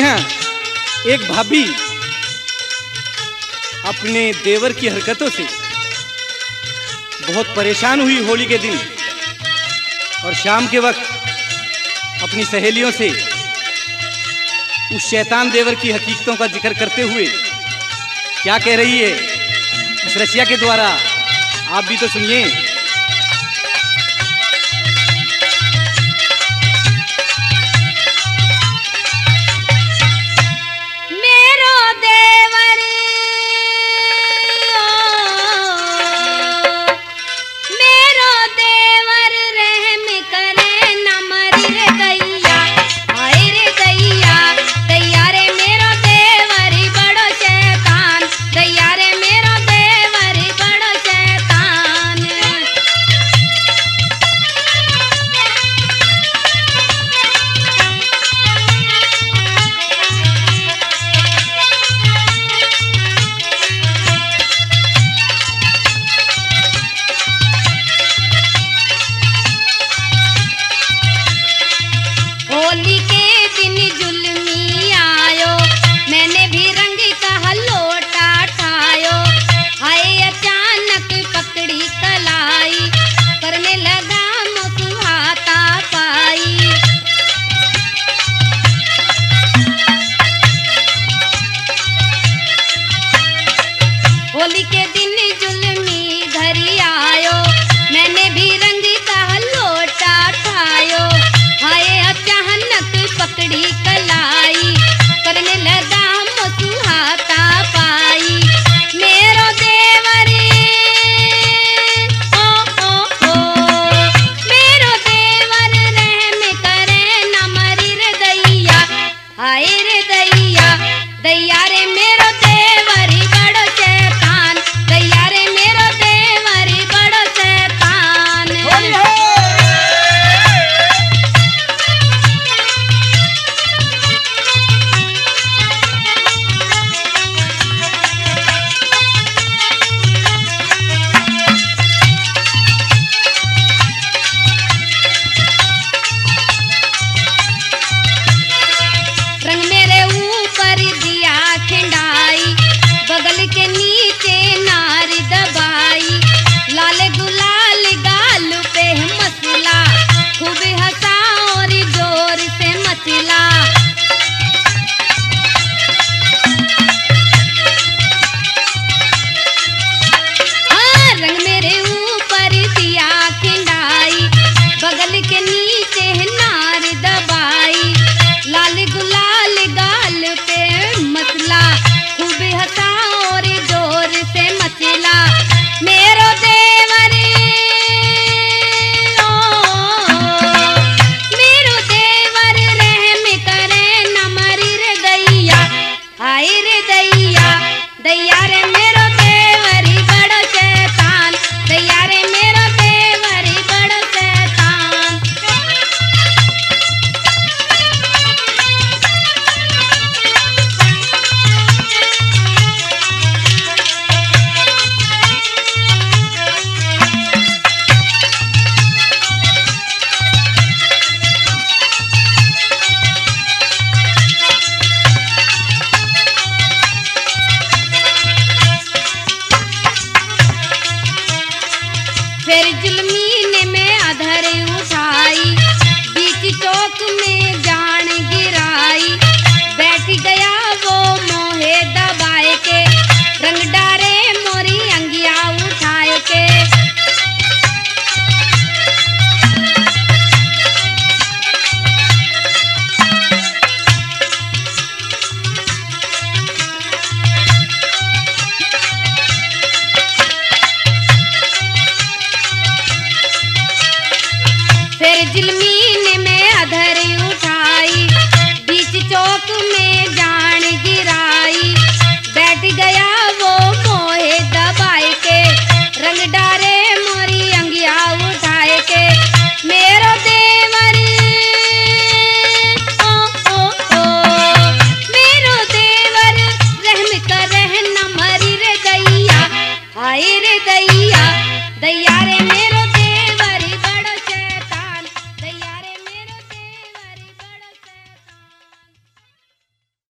यहाँ एक भाभी अपने देवर की हरकतों से बहुत परेशान हुई होली के दिन, और शाम के वक्त अपनी सहेलियों से उस शैतान देवर की हकीकतों का जिक्र करते हुए क्या कह रही है इस रसिया के द्वारा, आप भी तो सुनिए। होली के दिन जुल्मी घरी आयो, मैंने भी रंग का लोटा ठायो। हाय अचानक पकड़ी कलाई, करने लगा मुसुहाता पाई। मेरो देवरे ओ मेरो देवर रहम करे न मरी रे दैया। हाय रे दैया, दैया रे मेरो देवरी बड़ो शैतान, दैया रे मेरो देवरी बड़ो शैतान। रंग मेरे ऊपर दिया खिंडाई, बगल के नीचे नारी दबाई। लाल गुलाल गाल पे मसला, खूब हंसा और जोर से मचला। हाँ, रंग मेरे ऊपर दिया खिंडाई, बगल के नीचे नारी दबाई। लाल गुलाल गाल पे मसला, खूब हंसा और जोर से मचला। मेरो देवरे मेरो देवर रहम करे न मरी रे दैया। हाय रे दैया, दैया रे मेरो देवरी बड़ो शैतान, दैया रे मेरो देवरी बड़ो शैतान। फिर जुल्मी ने मैं अधर उठाई, बीच चौक में जान गिराई। बैठ गया वो मोहे दबाए के, रंग डारे मोरी अंगिया उठाए के। फिर जुल्मी ने मैं अधर उठाई, बीच चौक में जान गिराई। बैठ गया वो मोहे दबाए के, रंग डारे मोरी अंगिया उठाए के। मेरो देवर मेरो देवर रहम करे न मरी रे दैया। हाय रे दैया, दैया